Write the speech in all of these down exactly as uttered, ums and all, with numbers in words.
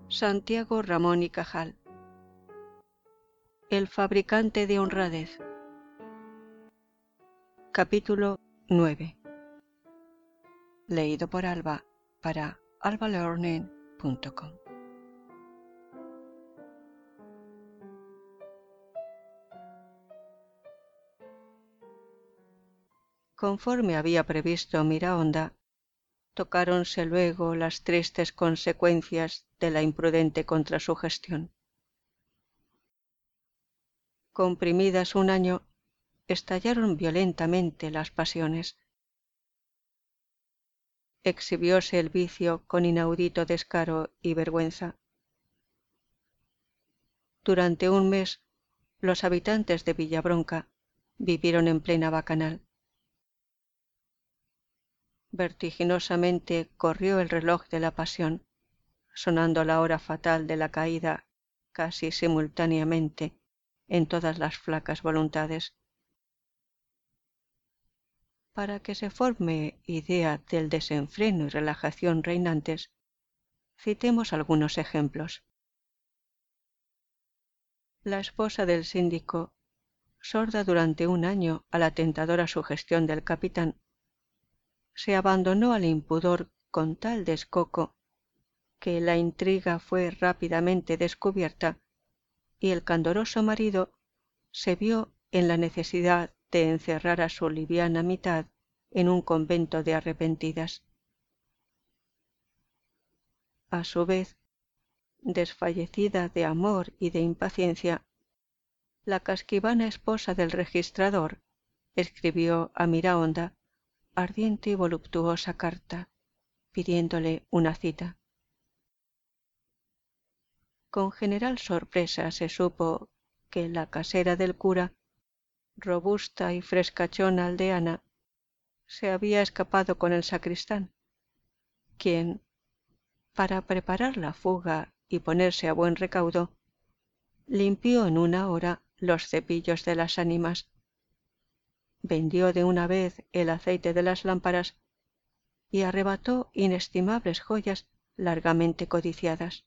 Santiago Ramón y Cajal. El fabricante de honradez. Capítulo nueve. Leído por Alba para alba learning punto com. Conforme había previsto Miraonda, tocáronse luego las tristes consecuencias de la imprudente contrasugestión. Comprimidas un año, estallaron violentamente las pasiones. Exhibióse el vicio con inaudito descaro y vergüenza. Durante un mes, los habitantes de Villabronca vivieron en plena bacanal. Vertiginosamente corrió el reloj de la pasión, sonando la hora fatal de la caída casi simultáneamente en todas las flacas voluntades. Para que se forme idea del desenfreno y relajación reinantes, citemos algunos ejemplos. La esposa del síndico, sorda durante un año a la tentadora sugestión del capitán, se abandonó al impudor con tal descoco que la intriga fue rápidamente descubierta y el candoroso marido se vio en la necesidad de encerrar a su liviana mitad en un convento de arrepentidas. A su vez, desfallecida de amor y de impaciencia, la casquivana esposa del registrador escribió a Miraonda ardiente y voluptuosa carta, pidiéndole una cita. Con general sorpresa se supo que la casera del cura, robusta y frescachona aldeana, se había escapado con el sacristán, quien, para preparar la fuga y ponerse a buen recaudo, limpió en una hora los cepillos de las ánimas, vendió de una vez el aceite de las lámparas y arrebató inestimables joyas largamente codiciadas.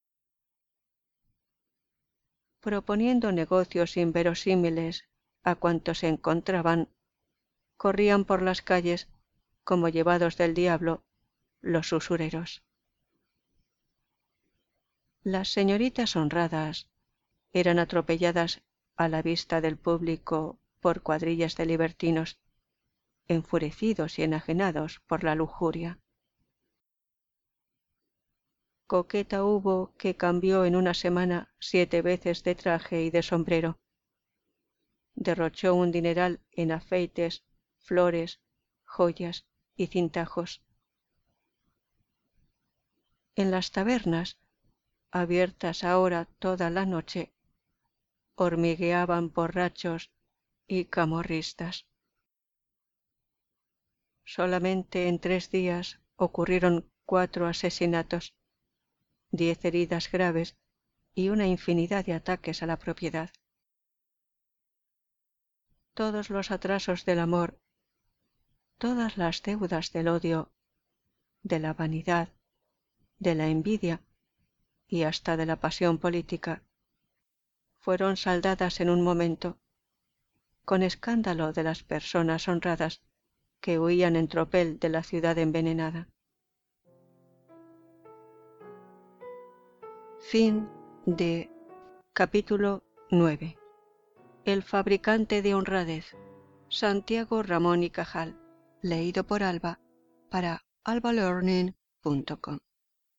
Proponiendo negocios inverosímiles a cuantos se encontraban, corrían por las calles, como llevados del diablo, los usureros. Las señoritas honradas eran atropelladas a la vista del público por cuadrillas de libertinos, enfurecidos y enajenados por la lujuria. Coqueta hubo que cambió en una semana siete veces de traje y de sombrero. Derrochó un dineral en afeites, flores, joyas y cintajos. En las tabernas, abiertas ahora toda la noche, hormigueaban borrachos y camorristas. Solamente en tres días ocurrieron cuatro asesinatos, diez heridas graves y una infinidad de ataques a la propiedad. Todos los atrasos del amor, todas las deudas del odio, de la vanidad, de la envidia y hasta de la pasión política, fueron saldadas en un momento, con escándalo de las personas honradas que huían en tropel de la ciudad envenenada. Fin de capítulo nueve. El fabricante de honradez. Santiago Ramón y Cajal. Leído por Alba para alba learning punto com.